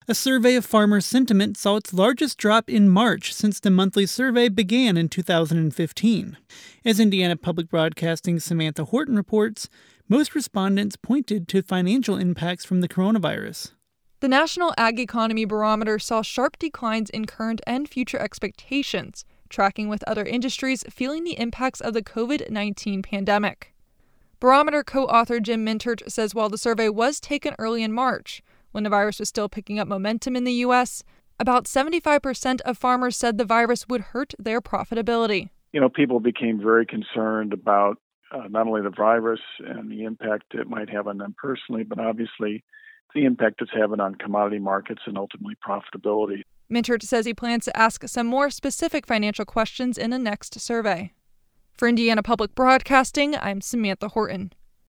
A survey of farmer sentiment saw its largest drop in March since the monthly survey began in 2015. As Indiana Public Broadcasting's Samantha Horton reports, most respondents pointed to financial impacts from the coronavirus. The National Ag Economy Barometer saw sharp declines in current and future expectations, tracking with other industries feeling the impacts of the COVID-19 pandemic. Barometer co-author Jim Mintert says while the survey was taken early in March, when the virus was still picking up momentum in the U.S., about 75% of farmers said the virus would hurt their profitability. People became very concerned about not only the virus and the impact it might have on them personally, but obviously the impact it's having on commodity markets and ultimately profitability. Mintert says he plans to ask some more specific financial questions in a next survey. For Indiana Public Broadcasting, I'm Samantha Horton.